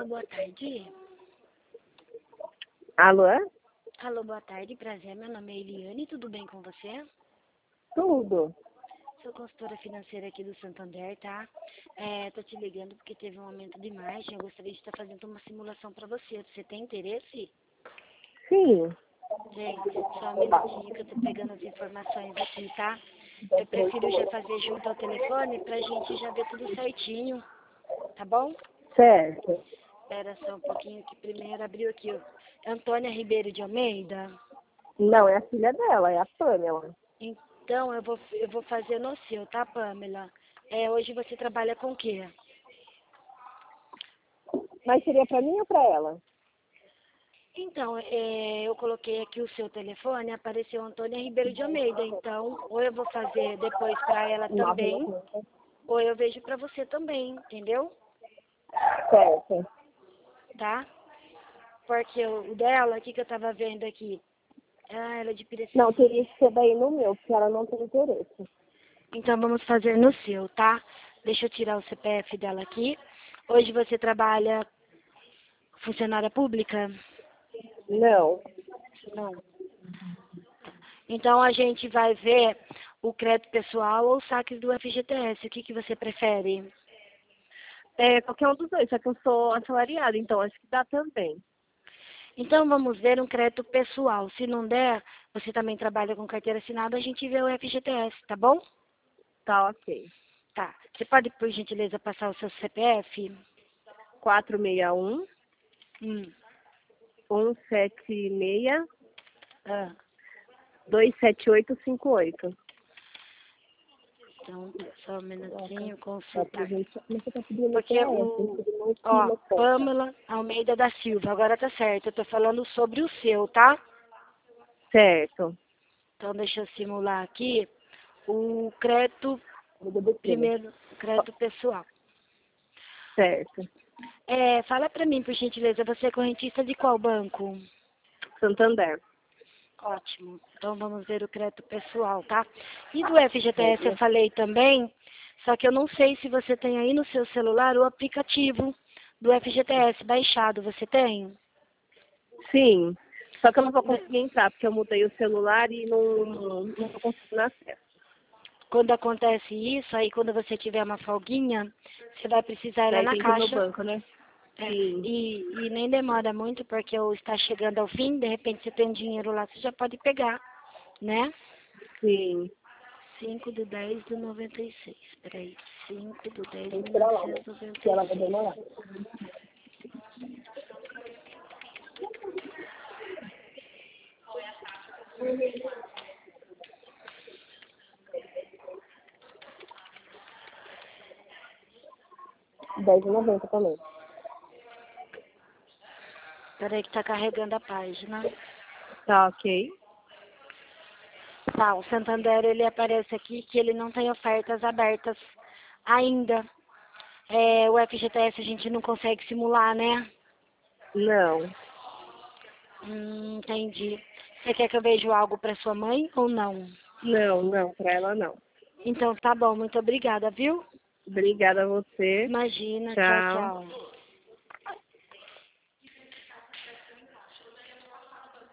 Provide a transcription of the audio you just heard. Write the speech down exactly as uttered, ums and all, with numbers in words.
Alô, boa tarde. Alô? Alô, boa tarde, prazer. Meu nome é Eliane, tudo bem com você? Tudo. Sou consultora financeira aqui do Santander, tá? É, tô te ligando porque teve um aumento de margem, eu gostaria de estar fazendo uma simulação para você. Você tem interesse? Sim. Tem. Só um minutinho que eu tô pegando as informações aqui, tá? Eu prefiro já fazer junto ao telefone pra gente já ver tudo certinho, tá bom? Certo. Espera só um pouquinho que primeiro abriu aqui, ó. Antônia Ribeiro de Almeida. Não, é a filha dela, é a Pamela. Então, eu vou, eu vou fazer no seu, tá, Pamela? É, hoje você trabalha com o quê? Mas seria pra mim ou pra ela? Então, é, eu coloquei aqui o seu telefone, apareceu Antônia Ribeiro de Almeida. Então, ou eu vou fazer depois para ela Nove também, noventa. ou eu vejo para você também, entendeu? Certo. Tá? Porque o dela, o que, que eu tava vendo aqui? Ah, ela é de Não, Piracicaba. teria que ser daí no meu, porque ela não tem interesse. Então, vamos fazer no seu, tá? Deixa eu tirar o C P F dela aqui. Hoje você trabalha funcionária pública? Não. Não. Então a gente vai ver o crédito pessoal ou saques do F G T S. O que, que você prefere? É, qualquer um dos dois, só que eu sou assalariada, então acho que dá também. Então vamos ver um crédito pessoal. Se não der, você também trabalha com carteira assinada, a gente vê o F G T S, tá bom? Tá, ok. Tá. Você pode, por gentileza, passar o seu C P F? quatro seis um, Hum. um sete seis, Ah. dois sete oito cinco oito. Então, só um minutinho, Tá pra consultar. gente. Mas você tá pedindo Porque pra ela, tem o, que pedir uma ó, esquina só. Pamela Almeida da Silva, agora tá certo. Eu tô falando sobre o seu, tá? Certo. Então, deixa eu simular aqui o crédito, Liga do filho. primeiro, crédito pessoal. Certo. É, fala pra mim, por gentileza, você é correntista de qual banco? Santander. Ótimo. Então, vamos ver o crédito pessoal, tá? E do F G T S eu falei também, só que eu não sei se você tem aí no seu celular o aplicativo do F G T S baixado. Você tem? Sim. Só que eu não vou conseguir entrar, porque eu mudei o celular e não, não tô conseguindo acesso. Quando acontece isso, aí quando você tiver uma folguinha, você vai precisar ir lá Daí na tem que ir no caixa. banco, né? É, Sim. e, e nem demora muito, porque o está chegando ao fim, de repente você tem dinheiro lá, você já pode pegar, né? Sim. cinco de dez de noventa e seis. Peraí, cinco de dez Tem de que mil esperar lá, né? novecentos e noventa Que e ela vai seis. demorar. dez e noventa também. Peraí que tá carregando a página. Tá, ok. Tá, o Santander, ele aparece aqui que ele não tem ofertas abertas ainda. É, o F G T S a gente não consegue simular, né? Não. Hum, entendi. Você quer que eu veja algo para sua mãe ou não? Não, não. Pra ela não. Então tá bom, muito obrigada, viu? Obrigada a você. Imagina, tchau, Tchau. tchau.